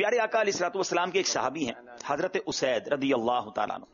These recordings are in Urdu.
پیارے آقا علیہ الصلوۃ والسلام کے ایک صحابی ہیں حضرت اسید رضی اللہ تعالیٰ عنہ،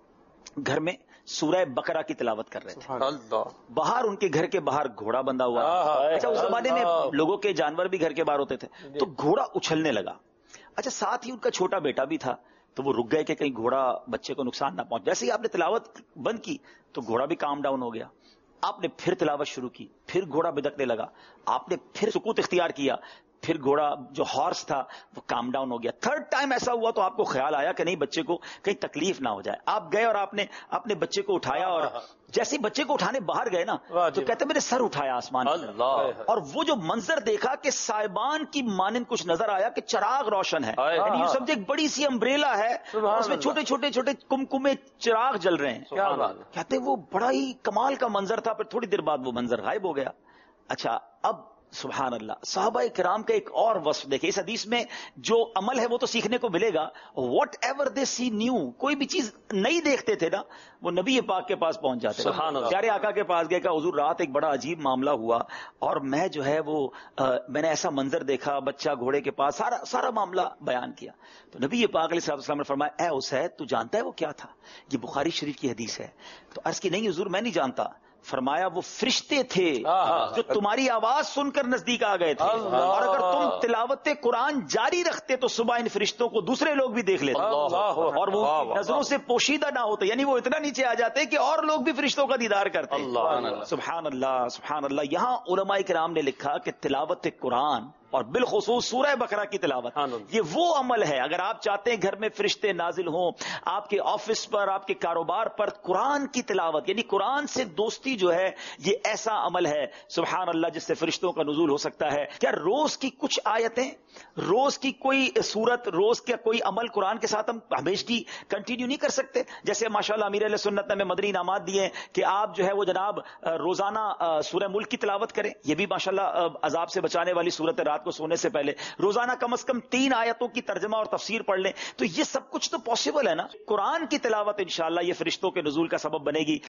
گھر میں سورہ بقرہ کی تلاوت کر رہے تھے. باہر ان کے گھر کے باہر گھوڑا بندھا ہوا. اچھا اس زمانے میں لوگوں کے جانور بھی گھر کے باہر ہوتے تھے، تو گھوڑا اچھلنے لگا. اچھا ساتھ ہی ان کا چھوٹا بیٹا بھی تھا، تو وہ رک گئے کہ کہیں گھوڑا بچے کو نقصان نہ پہنچ. جیسے ہی آپ نے تلاوت بند کی تو گھوڑا بھی کام ڈاؤن ہو گیا. آپ نے پھر تلاوت شروع کی، پھر گھوڑا بدکنے لگا. آپ نے پھر سکوت اختیار کیا، پھر گھوڑا جو ہارس تھا وہ کام ڈاؤن ہو گیا. تھرڈ ٹائم ایسا ہوا تو آپ کو خیال آیا کہ نہیں بچے کو کہیں تکلیف نہ ہو جائے. آپ گئے اور آپ نے اپنے بچے کو اٹھایا، اور جیسے ہی بچے کو اٹھانے باہر گئے نا تو کہتے میرے سر اٹھایا آسمان کی طرف، اور وہ جو منظر دیکھا کہ سائبان کی مانند کچھ نظر آیا کہ چراغ روشن ہے، یعنی یہ سمجھے ایک بڑی سی امبریلا ہے اور اس میں چھوٹے چھوٹے چھوٹے کمکمے چراغ جل رہے ہیں. کہتے وہ بڑا ہی کمال کا منظر تھا. پھر تھوڑی دیر بعد وہ منظر غائب ہو گیا. اچھا اب سبحان اللہ، صحابہ کرام کا ایک اور وصف دیکھیں. اس حدیث میں جو عمل ہے وہ تو سیکھنے کو ملے گا. Whatever they see new, کوئی بھی چیز نہیں دیکھتے تھے نا وہ نبی پاک کے پاس پہنچ جاتے. پیارے آقا کے پاس گئے کہ حضور رات ایک بڑا عجیب معاملہ ہوا اور میں جو ہے وہ میں نے ایسا منظر دیکھا، بچہ گھوڑے کے پاس، سارا معاملہ بیان کیا. تو نبی پاک علیہ السلام نے فرمایا اے اسید تو جانتا ہے وہ کیا تھا؟ یہ بخاری شریف کی حدیث ہے. تو عرض کی نہیں حضور میں نہیں جانتا. فرمایا وہ فرشتے تھے جو تمہاری آواز سن کر نزدیک آ گئے تھے، اور اگر تم تلاوت قرآن جاری رکھتے تو صبح ان فرشتوں کو دوسرے لوگ بھی دیکھ لیتے اور وہ نظروں سے پوشیدہ نہ ہوتے، یعنی وہ اتنا نیچے آ جاتے کہ اور لوگ بھی فرشتوں کا دیدار کرتے. سبحان اللہ سبحان اللہ. یہاں علماء کرام نے لکھا کہ تلاوت قرآن اور بالخصوص سورہ بقرہ کی تلاوت یہ وہ عمل ہے، اگر آپ چاہتے ہیں گھر میں فرشتے نازل ہوں، آپ کے آفس پر، آپ کے کاروبار پر قرآن کی تلاوت یعنی قرآن سے دوستی جو ہے یہ ایسا عمل ہے سبحان اللہ جس سے فرشتوں کا نزول ہو سکتا ہے. کیا روز کی کچھ آیتیں، روز کی کوئی سورت، روز کا کوئی عمل قرآن کے ساتھ ہم ہمیشگی کنٹینیو نہیں کر سکتے؟ جیسے ماشاءاللہ امیر علیہ سنت نے ہمیں مدنی انعامات دیے کہ آپ جو ہے وہ جناب روزانہ سورہ ملک کی تلاوت کریں. یہ بھی ماشاءاللہ عذاب سے بچانے والی سورت ہے. رات کو سونے سے پہلے روزانہ کم از کم 3 آیتوں کی ترجمہ اور تفسیر پڑھ لیں. تو یہ سب کچھ تو پاسبل ہے نا. قرآن کی تلاوت انشاءاللہ یہ فرشتوں کے نزول کا سبب بنے گی.